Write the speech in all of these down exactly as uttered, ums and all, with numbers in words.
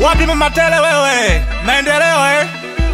Wapi Mama Tele wewe? Maendeleo eh?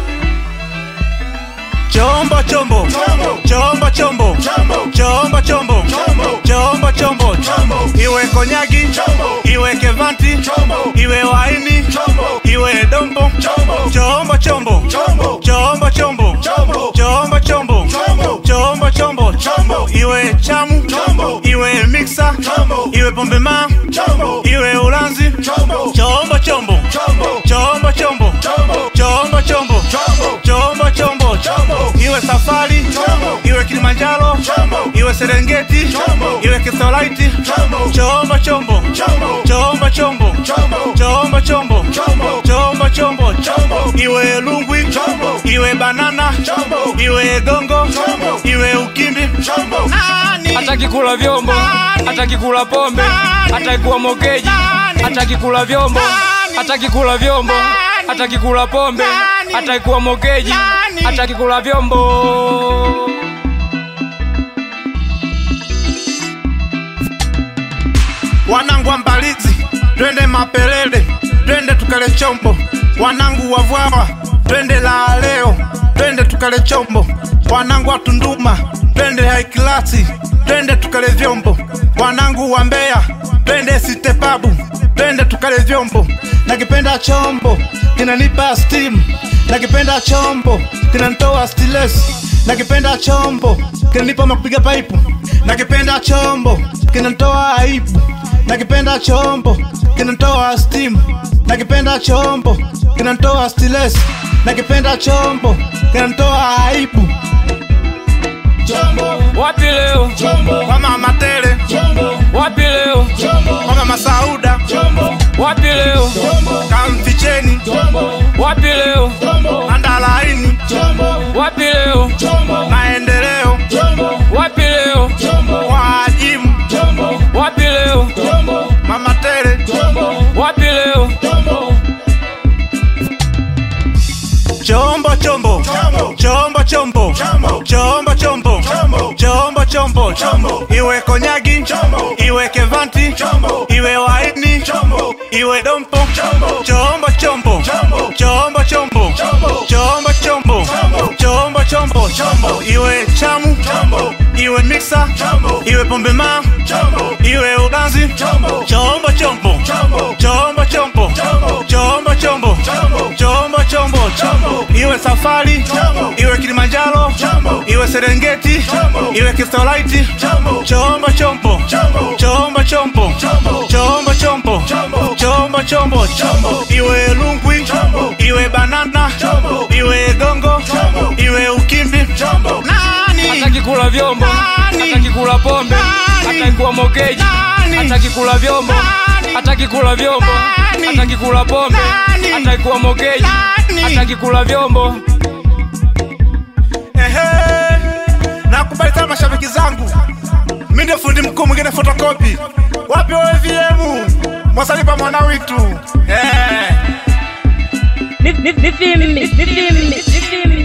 Chombo chombo chombo chombo chombo chombo chombo chombo iwe konyagi iwe kevanti iwe waini iwe dombo chombo chombo chombo chombo chombo chombo chombo chombo iwe chamu iwe mixer iwe pombe ma iwe ulanzi chombo chombo chombo chombo chombo chombo chombo chombo iwe safari iwe Kilimanjaro iwe Serengeti iwe Kisolaiti chombo chombo chombo chombo chombo chombo chombo iwe Lungwi iwe banana iwe gongo iwe ukimbi hataki kula vyombo hataki kula pombe hataki kuwa mokeji hataki kula vyombo hataki kula vyombo hataki kula pombe hataki kuwa mokeji hataki kula vyombo. Wanangu wa Mbalizi twende Mapelele twende tukale chombo. Wanangu wa Vwawa twende la leo twende tukale chombo. Wanangu wa Tunduma twende high class twende tukale vyombo. Wanangu wa Mbeya twende Sitepabu twende tukale vyombo. Nakipenda chombo kinanipa steam, nakipenda chombo kinanitoa stress, nakipenda chombo kinanipa makupiga pipe, nakipenda chombo kinanitoa aibu, nakipenda chombo kinanitoa steam, nakipenda chombo kinanitoa stress, nakipenda chombo kinanitoa aibu. Chombo wapi leo? Chombo kwa Mama Tele. Chombo wapi leo? Chombo kwa Mama Sauda. Chombo wapi leo? Chombo Kamficheni. Chombo wapi leo? Chombo Andalaini. Chombo wapi leo? Chombo Maendeleo. Chombo wapi leo? Chombo Wajimu. Chombo wapi leo? Chombo Mama Tele. Chombo wapi leo? Chombo Chombo chombo chombo chombo chombo chombo chombo chombo iwe konyagi iwe kevanti iwe waini iwe dompo chombo chombo chombo chombo chombo chombo chombo iwe chamu iwe mixer iwe pombe ma iwe udanzi chombo chombo chombo chombo chombo chombo chombo iwe safari iwe Kilimanjaro iwe Serengeti iwe Kisolaiti chombo chombo chombo chombo chombo chombo iwe Lungwi iwe banana iwe gongo iwe ukimbi hataki kula vyombo hataki kula pombe hataki kuwa mokeji hataki kula vyombo hataki kula vyombo hataki kula pombe hataki kuwa mokeji hataki kula vyombo. Ehe, nakubali sana mashabiki zangu. Mimi ndio fundi mkuu mwingine photocopy. Wapi wewe V M? Mwasalipa mwana wetu. Eh. Ni ni ni ni ni ni